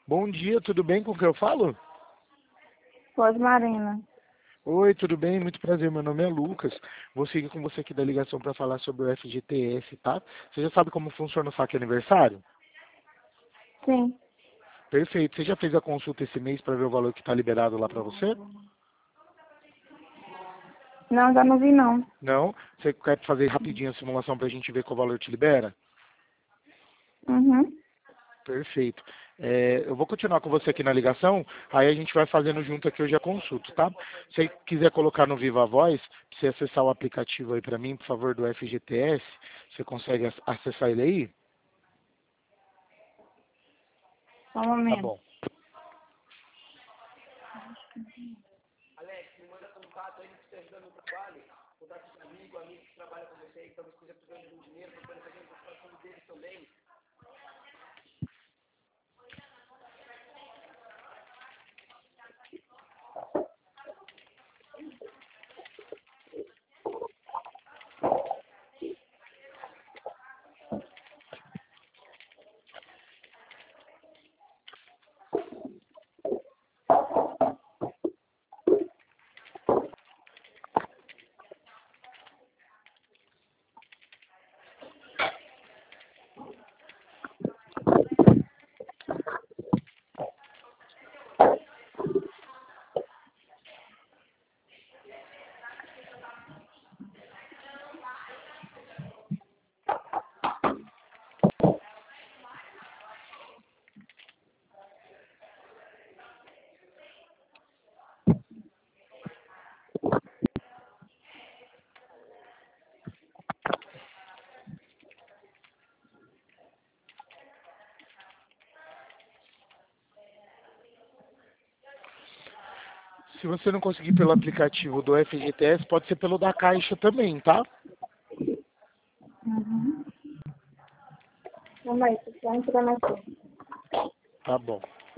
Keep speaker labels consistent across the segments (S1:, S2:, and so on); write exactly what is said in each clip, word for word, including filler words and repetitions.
S1: Bom dia, tudo bem com quem eu falo?
S2: Pode, Marina.
S1: Oi, tudo bem? Muito prazer, meu nome é Lucas. Vou seguir com você aqui da ligação para falar sobre o F G T S, tá? Você já sabe como funciona o saque aniversário?
S2: Sim.
S1: Perfeito. Você já fez a consulta esse mês para ver o valor que está liberado lá para você?
S2: Não, ainda não vi, não.
S1: Não? Você quer fazer rapidinho a simulação para a gente ver qual valor te libera?
S2: Uhum.
S1: Perfeito. É, eu vou continuar com você aqui na ligação, aí a gente vai fazendo junto aqui hoje a consulta, tá? Se você quiser colocar no Viva Voz, pra você acessar o aplicativo aí para mim, por favor, do F G T S, você consegue ac- acessar ele aí?
S2: Só um
S1: Tá
S2: momento.
S1: bom. Se você não conseguir pelo aplicativo do F G T S, pode ser pelo da Caixa também, tá?
S2: Uhum. Calma aí, tô só entrando aqui.
S1: Tá bom.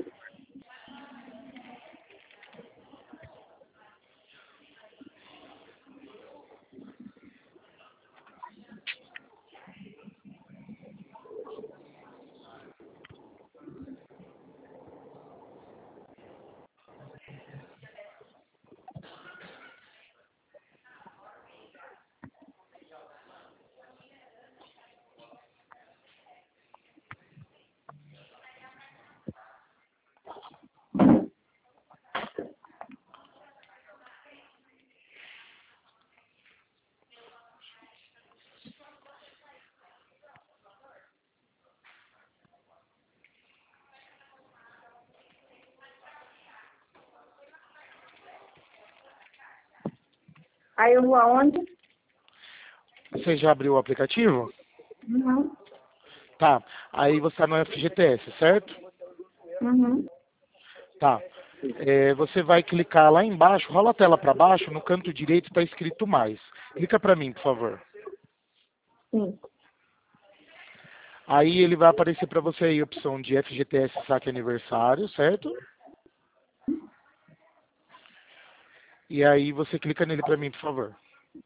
S2: Aí eu vou aonde?
S1: Você já abriu o aplicativo?
S2: Uhum.
S1: Tá. Aí você está no F G T S, certo?
S2: Uhum.
S1: Tá. É, você vai clicar lá embaixo, rola a tela para baixo, no canto direito está escrito mais. Clica para mim, por favor.
S2: Sim.
S1: Aí ele vai aparecer para você aí a opção de F G T S saque aniversário, certo? E aí você clica nele para mim, por favor.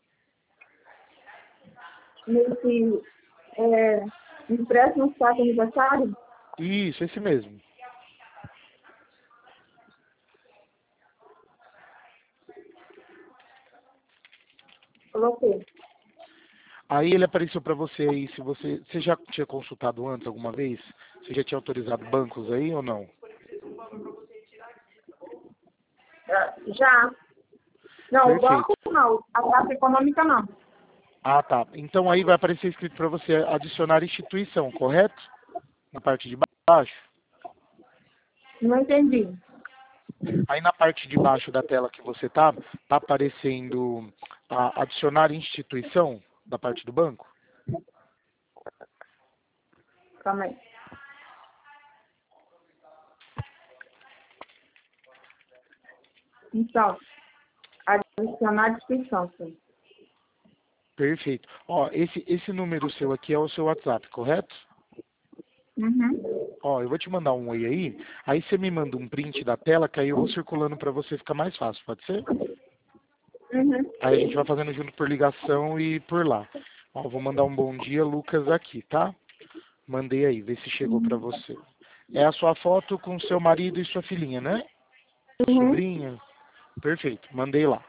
S2: Nesse, é, impresso no saco aniversário,
S1: Isso, esse mesmo.
S2: coloquei.
S1: Aí ele apareceu para você aí, se você, você já tinha consultado antes alguma vez? Você já tinha autorizado bancos aí ou não?
S2: Ah, já. Não, o
S1: Perfeito.
S2: banco não. A taxa econômica não.
S1: Ah, tá. Então aí vai aparecer escrito para você adicionar instituição, correto? Na parte de baixo.
S2: Não entendi.
S1: Aí na parte de baixo da tela que você tá, tá aparecendo a adicionar instituição da parte do banco?
S2: Calma aí. Então, adicionar descrição, sim.
S1: Perfeito. Ó, esse, esse número seu aqui é o seu WhatsApp, correto?
S2: Uhum.
S1: Ó, eu vou te mandar um oi aí, aí você me manda um print da tela, que aí eu vou circulando para você ficar mais fácil, pode ser?
S2: Uhum.
S1: Aí a gente vai fazendo junto por ligação e por lá. Ó, vou mandar um bom dia, Lucas, aqui, tá? Mandei aí, vê se chegou para
S2: Uhum.
S1: você. É a sua foto com seu marido e sua filhinha, né?
S2: Uhum.
S1: Sobrinha. Perfeito, mandei lá.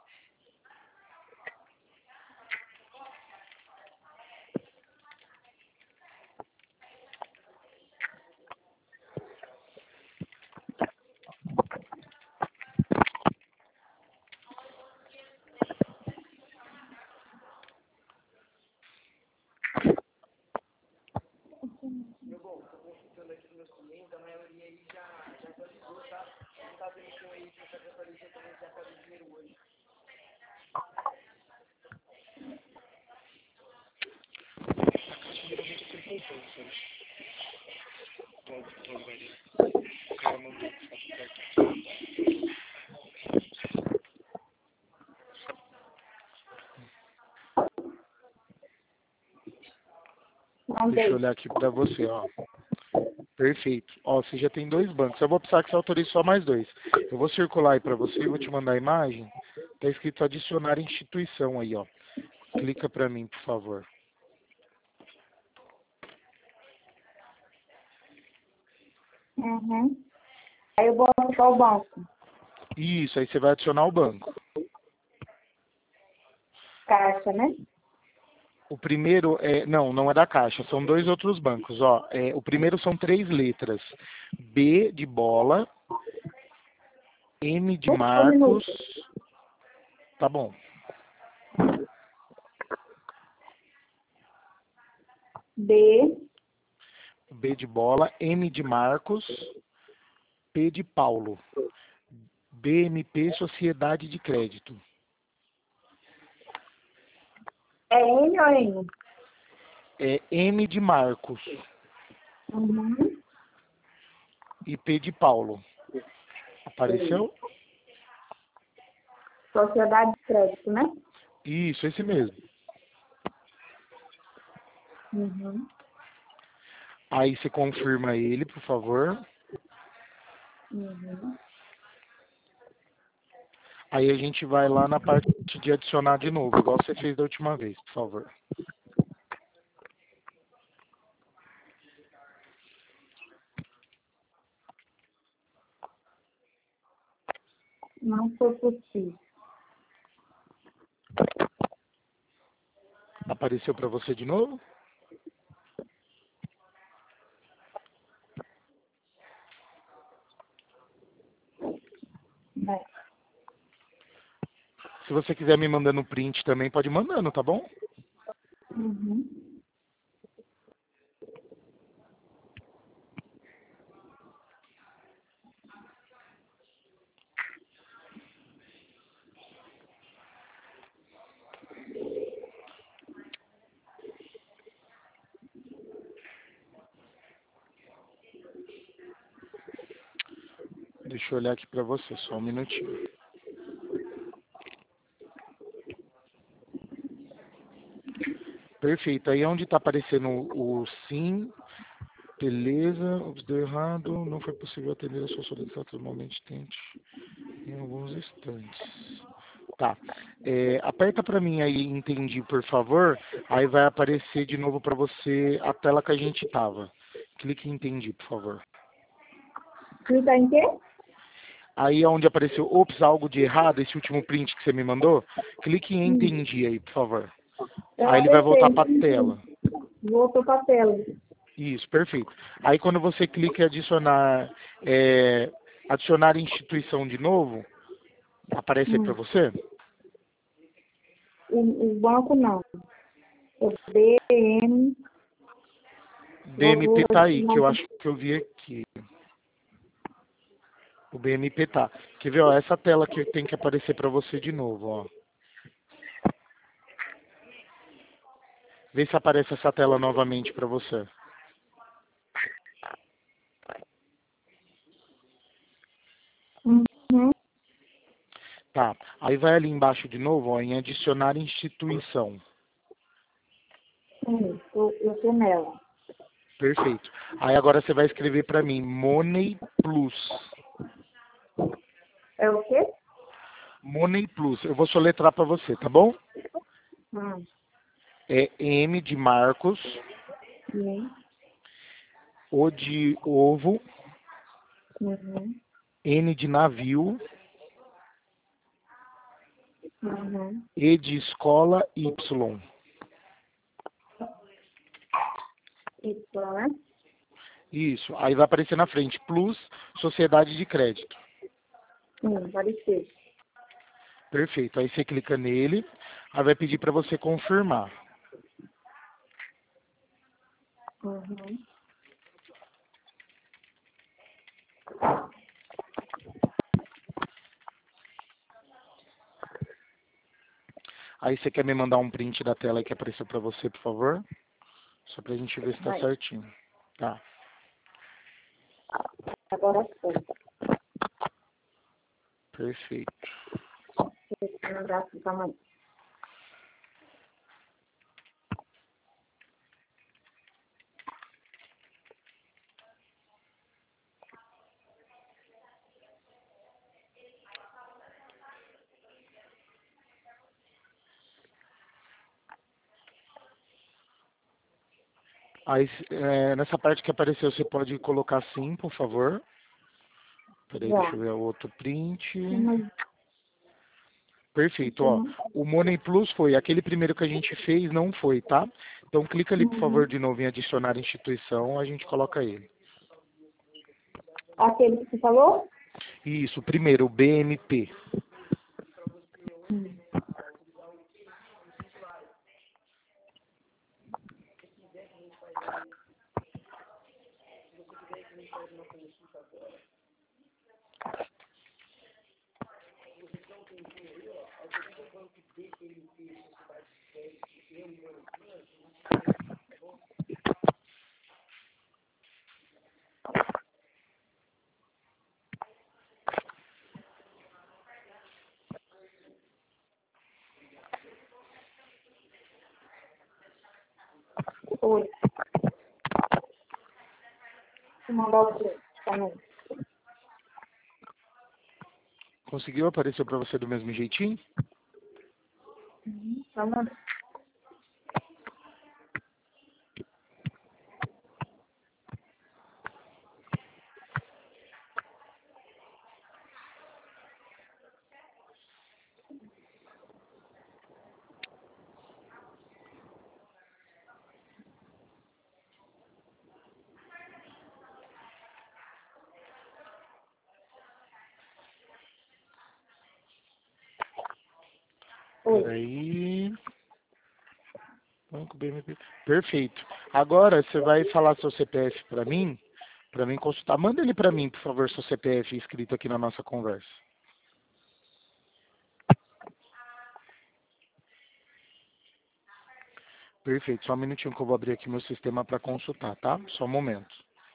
S2: Mandei.
S1: Deixa eu olhar aqui para você, ó. Perfeito. Ó, você já tem dois bancos. Eu vou precisar que você autorize só mais dois. Eu vou circular aí para você e vou te mandar a imagem. Tá escrito adicionar instituição aí, ó. Clica para mim, por favor.
S2: Uhum. Aí eu vou achar o banco.
S1: Isso, aí você vai adicionar o banco.
S2: Caixa, né?
S1: O primeiro é, não, não é da Caixa, são dois outros bancos, ó. É, o primeiro são três letras. B de bola, M de
S2: Um
S1: Marcos.
S2: minuto.
S1: Tá bom.
S2: B.
S1: B de bola, M de Marcos, P de Paulo. B M P Sociedade de Crédito.
S2: É N ou N?
S1: É M de Marcos
S2: Uhum.
S1: e P de Paulo. Apareceu?
S2: Sociedade de crédito, né?
S1: Isso, esse mesmo.
S2: Uhum.
S1: Aí você confirma ele, por favor.
S2: Uhum.
S1: Aí a gente vai lá na parte de adicionar de novo, igual você fez da última vez, por favor.
S2: Não foi possível.
S1: Apareceu para você de novo?
S2: Né?
S1: Se você quiser me mandando print também, pode ir mandando, tá bom?
S2: Uhum.
S1: Deixa eu olhar aqui para você, só um minutinho. Perfeito. Aí onde está aparecendo o sim, beleza, deu errado, não foi possível atender a sua solicitação, normalmente tente em alguns instantes. Tá. É, aperta para mim aí, entendi, por favor. Aí vai aparecer de novo para você a tela que a gente tava. Clique em entendi, por favor.
S2: Clica em quê?
S1: Aí onde apareceu, ops, algo de errado, esse último print que você me mandou, clique em
S2: Hum.
S1: entendi aí, por favor.
S2: Eu
S1: Aí ele vai voltar para a
S2: apertei.
S1: tela.
S2: Voltou para a tela.
S1: Isso, perfeito. Aí quando você clica em adicionar, é, adicionar instituição de novo, aparece aí para
S2: Hum.
S1: você?
S2: O, o banco não. O B M.
S1: B M P tá aí, que eu
S2: Vou,
S1: acho que eu vi aqui. O B M P tá. Quer ver, ó, essa tela que tem que aparecer para você de novo, ó. Vê se aparece essa tela novamente para você.
S2: uhum.
S1: Tá. Aí vai ali embaixo de novo, ó, em adicionar instituição.
S2: Sim, eu, eu tô nela.
S1: Perfeito. Aí agora você vai escrever para mim, Money Plus.
S2: É o quê?
S1: Money Plus. Eu vou soletrar para você, tá bom?
S2: Hum.
S1: É M de Marcos,
S2: Sim.
S1: O de ovo,
S2: Uhum.
S1: N de navio,
S2: Uhum.
S1: E de escola, Y.
S2: Isso, né?
S1: Isso. Aí vai aparecer na frente, plus sociedade de crédito.
S2: Sim, pode ser.
S1: Perfeito. Aí você clica nele, aí vai pedir para você confirmar.
S2: Uhum.
S1: Aí você quer me mandar um print da tela que apareceu para você, por favor? Só pra gente ver se tá
S2: Vai.
S1: certinho. Tá.
S2: Agora foi.
S1: Perfeito.
S2: Deixa eu mandar aqui, calma aí.
S1: Aí, é, nessa parte que apareceu, você pode colocar sim, por favor. Peraí, deixa
S2: Já.
S1: eu ver o outro print.
S2: Mas
S1: Perfeito, ó.
S2: tem...
S1: O Money Plus foi, aquele primeiro que a gente fez não foi, tá? Então clica ali, por favor,
S2: Uhum.
S1: de novo em adicionar instituição, a gente coloca ele.
S2: Aquele que você falou?
S1: Isso, primeiro, o B M P.
S2: Hum. Oi. Vou mandar o print também.
S1: Conseguiu? Apareceu para você do mesmo jeitinho?
S2: Uhum. Vamos. Oi.
S1: Peraí. Banco B M P. Perfeito. Agora você vai falar seu C P F para mim, para mim consultar. Manda ele para mim, por favor, seu C P F escrito aqui na nossa conversa. Perfeito. Só um minutinho que eu vou abrir aqui meu sistema para consultar, tá? Só um momento.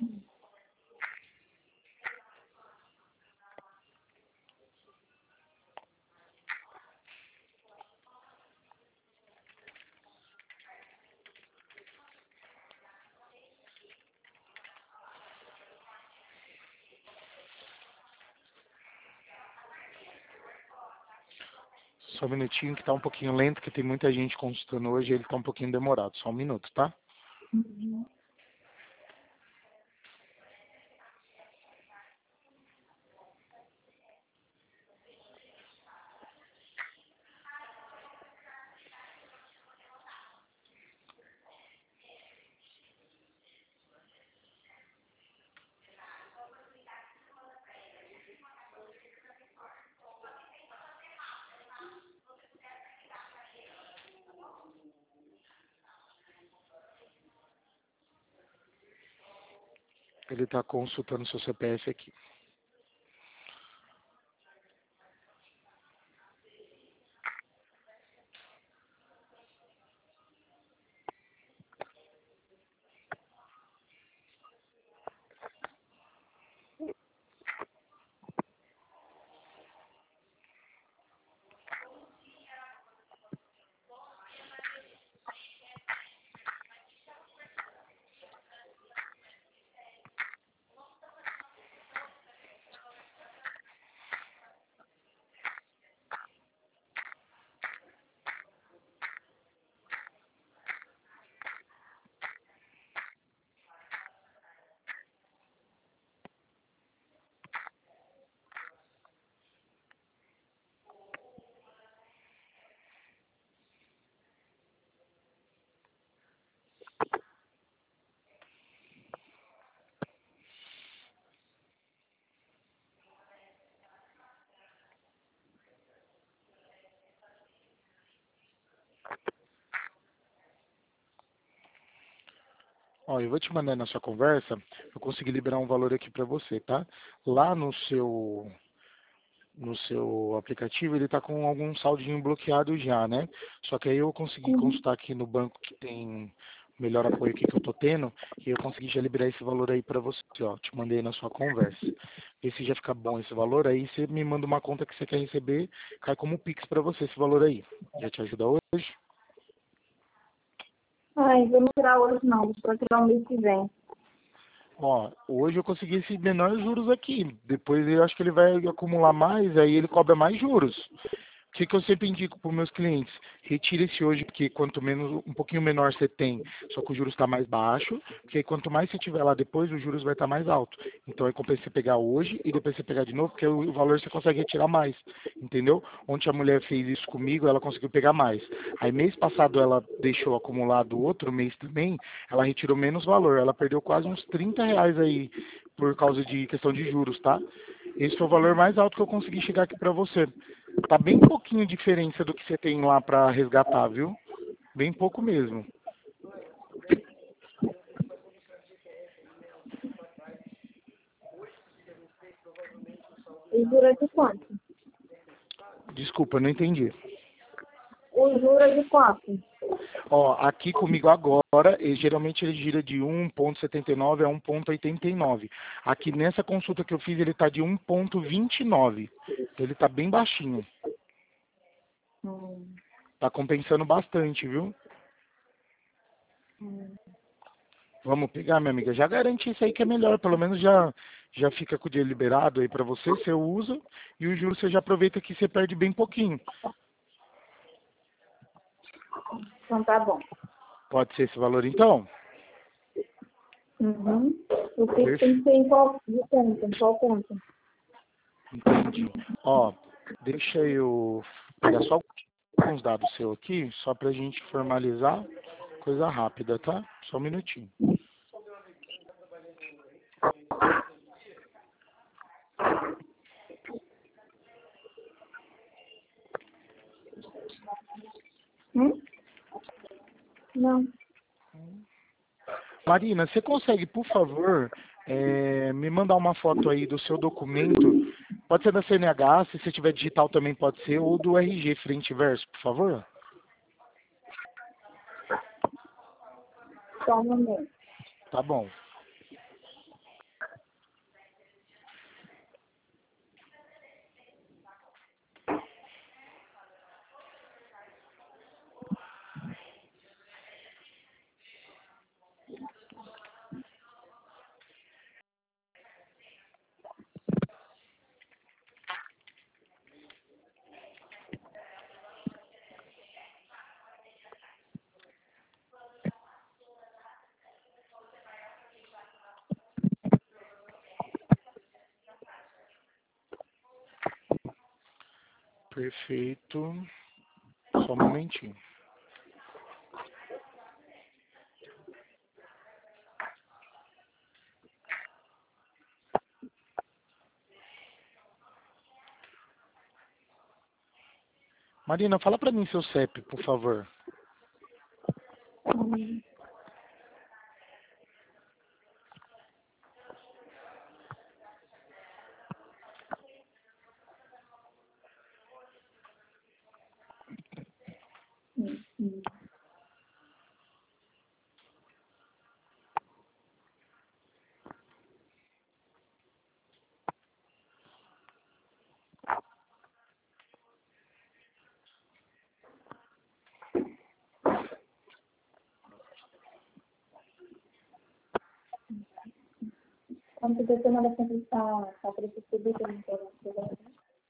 S1: Só um minutinho que tá um pouquinho lento, que tem muita gente consultando hoje, ele tá um pouquinho demorado. Só um minuto, tá?
S2: Uhum.
S1: Ele tá consultando seu C P F aqui. Ó, eu vou te mandar na sua conversa, eu consegui liberar um valor aqui para você, tá? Lá no seu no seu aplicativo, ele está com algum saldinho bloqueado já, né? Só que aí eu consegui
S2: Uhum.
S1: consultar aqui no banco que tem o melhor apoio aqui que eu tô tendo, e eu consegui já liberar esse valor aí para você, ó. Te mandei na sua conversa. Vê se já fica bom esse valor, aí você me manda uma conta que você quer receber, cai como Pix para você esse valor aí. Já te ajuda hoje?
S2: Ai, vou não tirar hoje não, vou tirar um mês que vem.
S1: Ó, hoje eu consegui esse menor juros aqui. Depois eu acho que ele vai acumular mais, aí ele cobra mais juros. O que, que eu sempre indico para os meus clientes? Retire esse hoje, porque quanto menos, um pouquinho menor você tem, só que o juros está mais baixo, porque quanto mais você tiver lá depois, o juros vai estar mais alto. Então é compensa você pegar hoje e depois você pegar de novo, porque o valor você consegue retirar mais, entendeu? Ontem a mulher fez isso comigo, ela conseguiu pegar mais. Aí mês passado ela deixou acumulado outro mês também, ela retirou menos valor, ela perdeu quase uns trinta reais aí por causa de questão de juros, tá? Esse foi o valor mais alto que eu consegui chegar aqui para você. Tá bem pouquinho diferença do que você tem lá para resgatar, viu? Bem pouco mesmo.
S2: E jura de quanto?
S1: Desculpa, não entendi.
S2: O jura de quanto?
S1: Ó, aqui comigo agora, eh, geralmente ele gira de um ponto setenta e nove a um ponto oitenta e nove. Aqui nessa consulta que eu fiz, ele tá de um ponto vinte e nove. Ele tá bem baixinho.
S2: Hum,
S1: Tá compensando bastante, viu?
S2: hum.
S1: Vamos pegar, minha amiga. Já garante isso aí que é melhor. Pelo menos já, já fica com o dia liberado aí para você, você usa. E o juro você já aproveita que você perde bem pouquinho.
S2: Então tá bom.
S1: Pode ser esse valor então?
S2: Uhum. O Pix tem que
S1: Perfeito.
S2: ser em qual de conta? Em qual conta?
S1: Entendi. Ó, deixa eu pegar só alguns dados seus aqui, só pra gente formalizar. Coisa rápida, tá? Só um minutinho.
S2: Hum? Não.
S1: Marina, você consegue, por favor, é, me mandar uma foto aí do seu documento? Pode ser da C N H, se você tiver digital também pode ser, ou do R G frente e verso, por favor?
S2: Só um momento.
S1: Tá bom. Perfeito. Só um momentinho. Marina, fala pra mim seu C E P, por favor.
S2: Hum, hum, hum. Quando você tem uma dessa está tá para esse público, eu não quero pegar, né?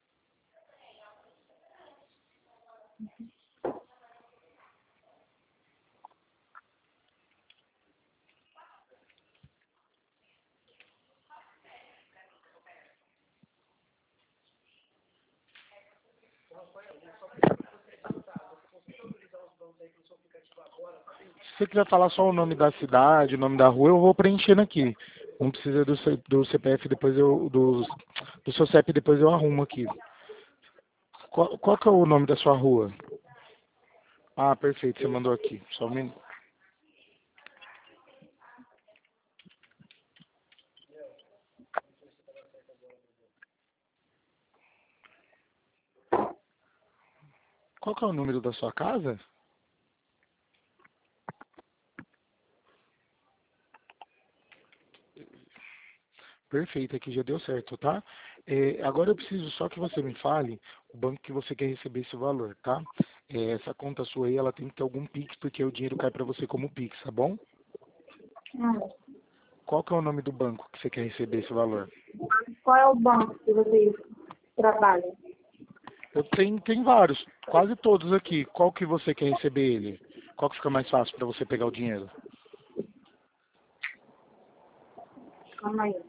S1: Se você quiser falar só o nome da cidade, o nome da rua, eu vou preenchendo aqui. Não precisa do, C- do C P F, depois eu. Do, do seu C E P, depois eu arrumo aqui. Qual, qual que é o nome da sua rua? Ah, perfeito, você mandou aqui. Só um minuto. Qual que é o número da sua casa? Perfeito, aqui já deu certo, tá? É, agora eu preciso só que você me fale o banco que você quer receber esse valor, tá? É, essa conta sua aí, ela tem que ter algum Pix, porque o dinheiro cai para você como Pix, tá bom?
S2: Ah,
S1: Qual que é o nome do banco que você quer receber esse valor?
S2: qual é o banco que vocês trabalham?
S1: Eu tenho, tem vários, quase todos aqui. Qual que você quer receber ele? Qual que fica mais fácil para você pegar o dinheiro?
S2: Calma aí.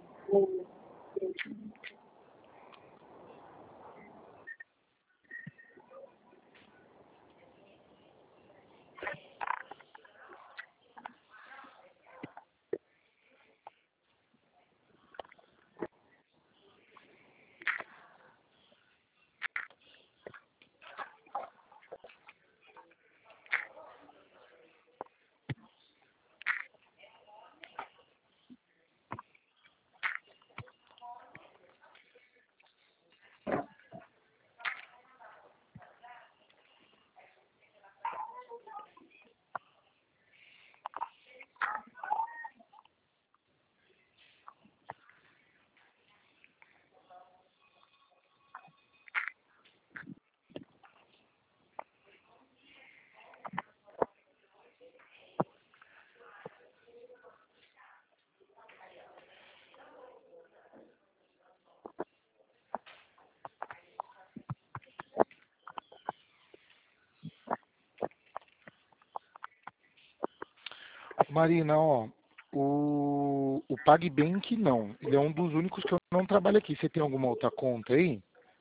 S1: Marina, ó, o, o PagBank não. Ele é um dos únicos que eu não trabalho aqui. Você tem alguma outra conta aí?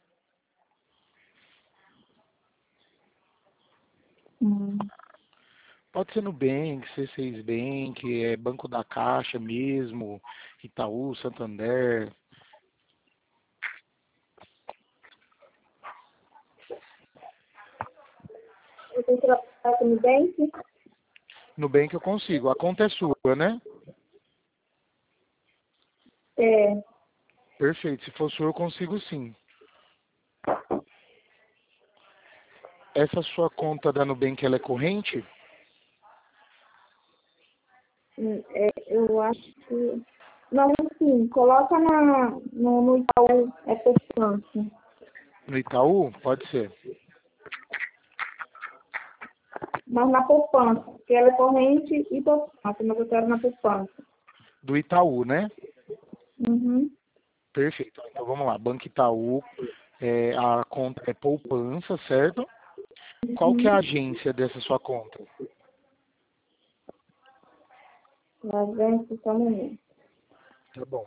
S2: Hum.
S1: Pode ser Nubank, C seis Bank, é Banco da Caixa mesmo, Itaú, Santander.
S2: Vocês trabalham no Nubank?
S1: Nubank eu consigo. A conta é sua, né?
S2: É.
S1: Perfeito. Se for sua, eu consigo sim. Essa sua conta da Nubank, ela é corrente?
S2: Hum, é, eu acho que. Não, sim, coloca na, no, no Itaú, é poupança.
S1: No Itaú? Pode ser.
S2: Mas na poupança, porque ela é corrente e poupança, mas eu quero na poupança.
S1: Do Itaú, né?
S2: Uhum.
S1: Perfeito. Então vamos lá. Banco Itaú, é, a conta é poupança, certo? Qual que é
S2: Uhum.
S1: a agência dessa sua conta?
S2: Lá vem só um minuto.
S1: Tá bom.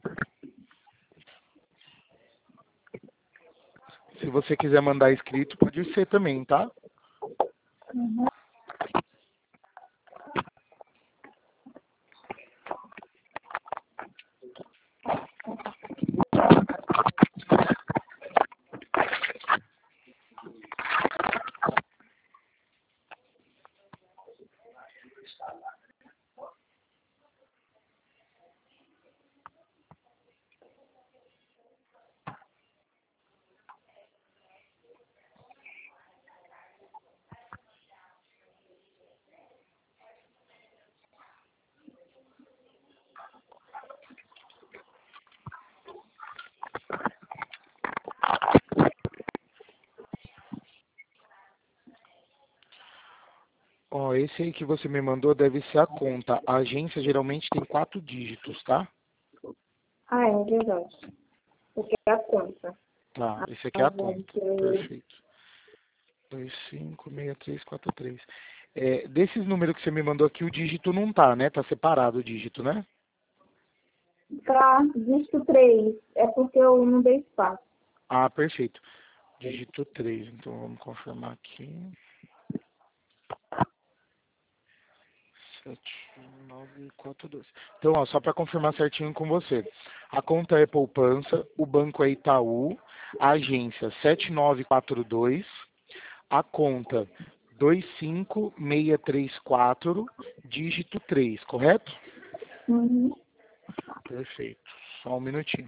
S1: Se você quiser mandar escrito, pode ser também, tá?
S2: Uhum.
S1: Ó, esse aí que você me mandou deve ser a conta. A agência geralmente tem quatro dígitos, tá?
S2: Ah, é verdade. Porque é a conta.
S1: Tá, esse aqui
S2: A
S1: é a conta.
S2: gente.
S1: Perfeito. Dois cinco seis três quatro três. É, desses números que você me mandou aqui, o dígito não tá, né? Tá separado o dígito, né?
S2: Para dígito três, é porque eu não dei espaço.
S1: Ah, perfeito. Dígito três. Então vamos confirmar aqui. Sete nove quatro dois. Então, ó, só para confirmar certinho com você. A conta é poupança, o banco é Itaú, a agência sete nove quatro dois, a conta dois cinco seis três quatro, dígito três, correto?
S2: Uhum.
S1: Perfeito. Só um minutinho.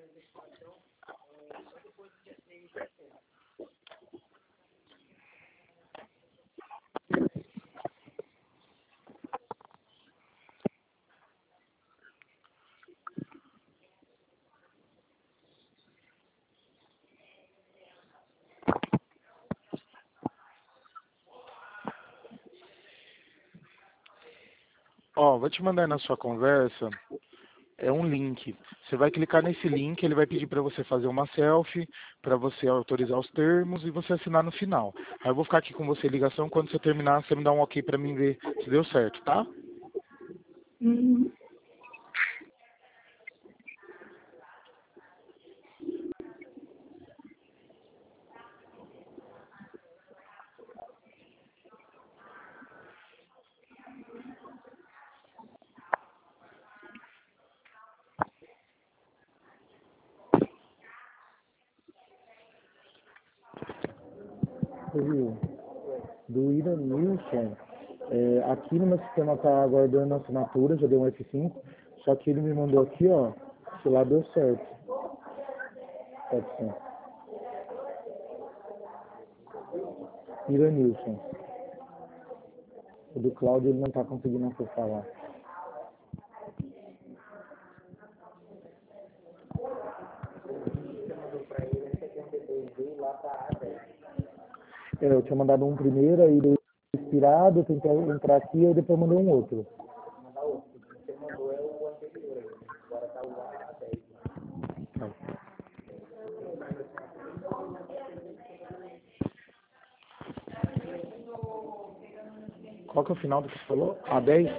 S1: Ó, vou te mandar aí na sua conversa, é um link. Você vai clicar nesse link, ele vai pedir para você fazer uma selfie, para você autorizar os termos e você assinar no final. Aí eu vou ficar aqui com você em ligação, quando você terminar, você me dá um ok para mim ver se deu certo, tá?
S2: Uhum.
S1: Viu? Do Ira Nilson, é, aqui no meu sistema tá aguardando a assinatura, já deu um F cinco, só que ele me mandou aqui, ó, se lá deu certo. Pode ser. Ira Nilson. O do Cláudio ele não tá conseguindo acessar lá. É, eu tinha mandado um primeiro, aí deu expirado, eu tentei entrar aqui, e depois mandei um outro. Tá. Qual que é o final do que você falou? A dez?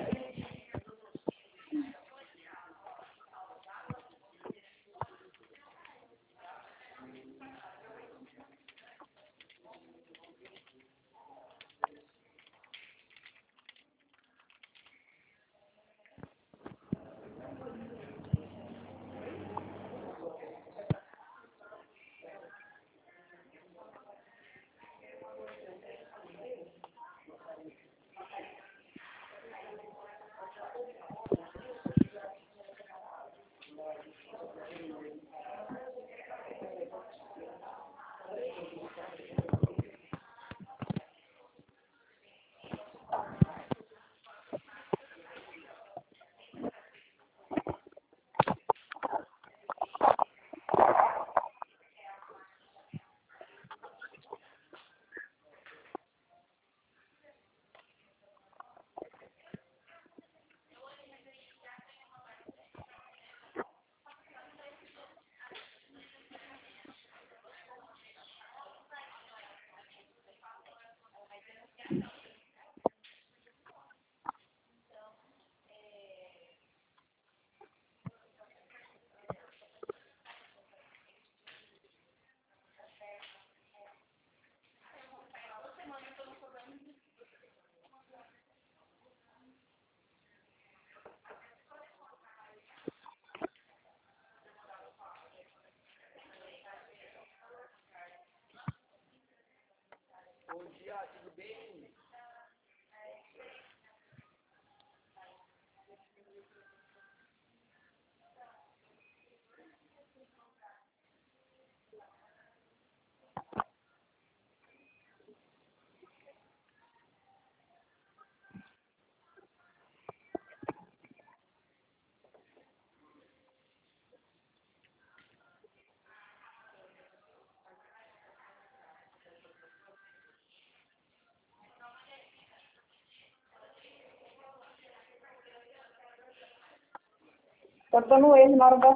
S2: Tá dando erro na hora da...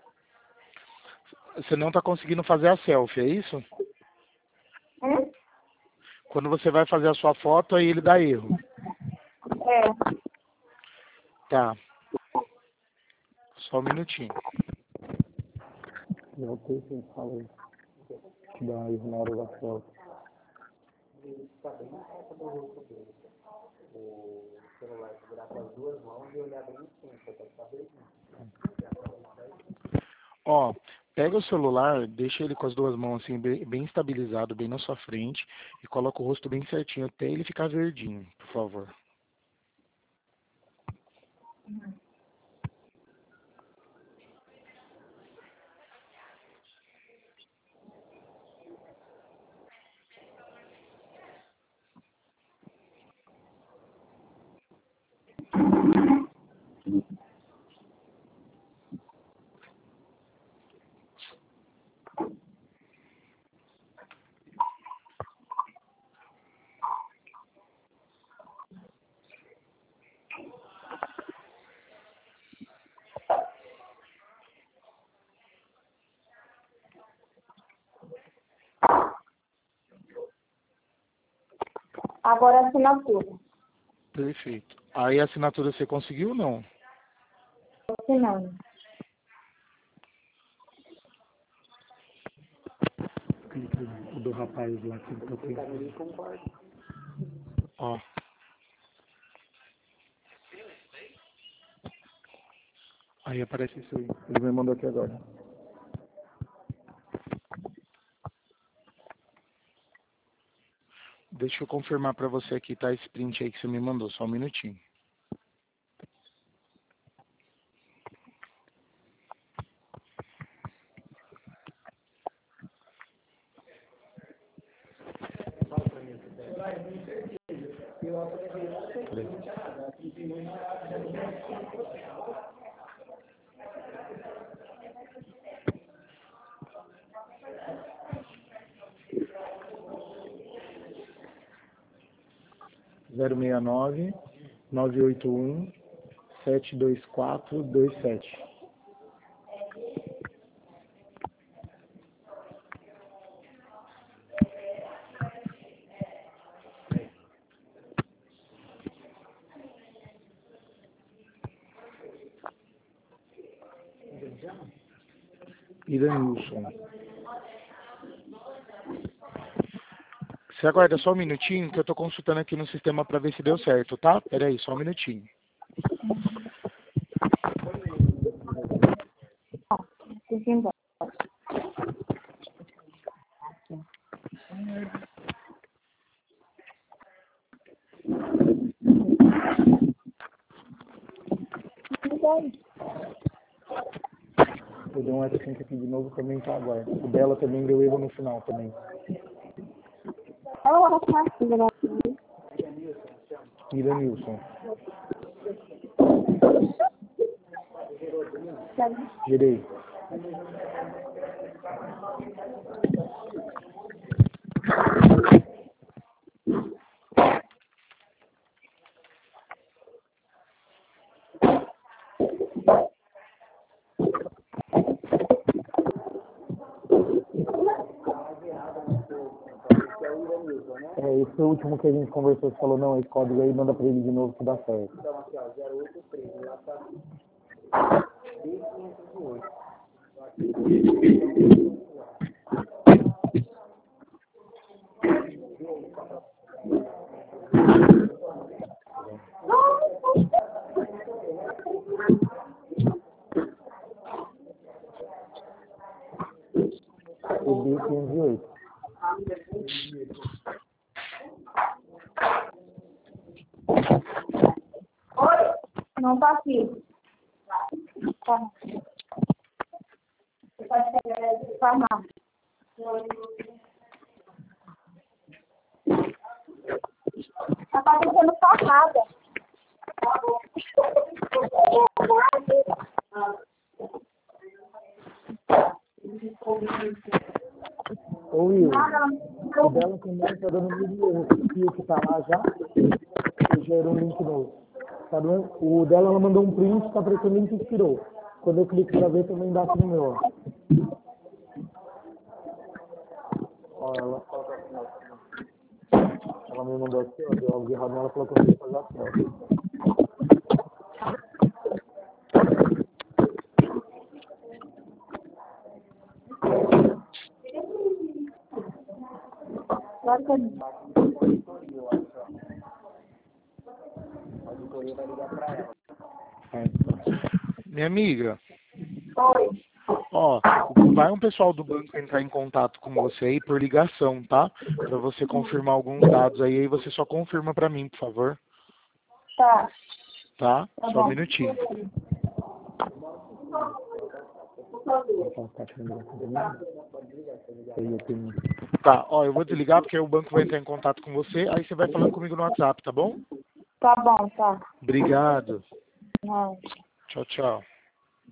S1: Você não tá conseguindo fazer a selfie, é isso?
S2: Hum?
S1: Quando você vai fazer a sua foto, aí ele dá erro.
S2: É.
S1: Tá. Só um minutinho. Eu sei que fala que dá erro na hora da foto. Ó, pega o celular, deixa ele com as duas mãos assim, bem, bem estabilizado, bem na sua frente, e coloca o rosto bem certinho até ele ficar verdinho, por favor.
S2: Agora a assinatura.
S1: Perfeito. Aí a assinatura você conseguiu ou não?
S2: Tô assinando.
S1: O do rapaz lá que eu tô. Ó. Aí aparece isso aí. Ele me mandou aqui agora. Deixa eu confirmar pra você aqui, tá? Esse print aí que você me mandou. Só um minutinho. zero seis nove, nove oito um, sete dois quatro, dois sete. Iranilson. Você aguarda só um minutinho que eu tô consultando aqui no sistema para ver se deu certo, tá? Pera aí, só um minutinho.
S2: Fique embora.
S1: Eu dei um F cinco aqui de novo, também tá agora. O dela também deu erro no final também.
S2: Ela tá assim,
S1: Iranilson. Gerei. É, esse foi o último que a gente conversou, você falou, não, esse código aí manda pra ele de novo que dá certo. Então aqui, ó, zero oito três, lá tá B quinhentos e oito. O B quinhentos e oito.
S2: não tá aqui. Tá. Você pode pegar esse farmácia. Tá parecendo farmácia.
S1: Ô Will, o dela também tá dando muito erro. O fio que tá lá já, eu gero um link novo. Tá doendo? O dela, ela mandou um print, tá parecendo link que expirou. Quando eu clico pra ver, também dá aqui no meu, ó. Ó, ela, ela me mandou aqui, ó, deu algo errado nela, falou que eu ia fazer assim, ó.
S2: Claro que eu...
S1: Minha amiga.
S2: Oi.
S1: Ó, vai um pessoal do banco entrar em contato com você aí por ligação, tá? Pra você confirmar alguns dados aí, aí você só confirma pra mim, por favor.
S2: Tá.
S1: Tá?
S2: Tá
S1: Só um
S2: bom.
S1: minutinho. Tá, ó, eu vou desligar porque o banco vai entrar em contato com você, aí você vai falando comigo no WhatsApp, tá bom?
S2: Tá bom, tá.
S1: Obrigado.
S2: Não.
S1: Tchau, tchau.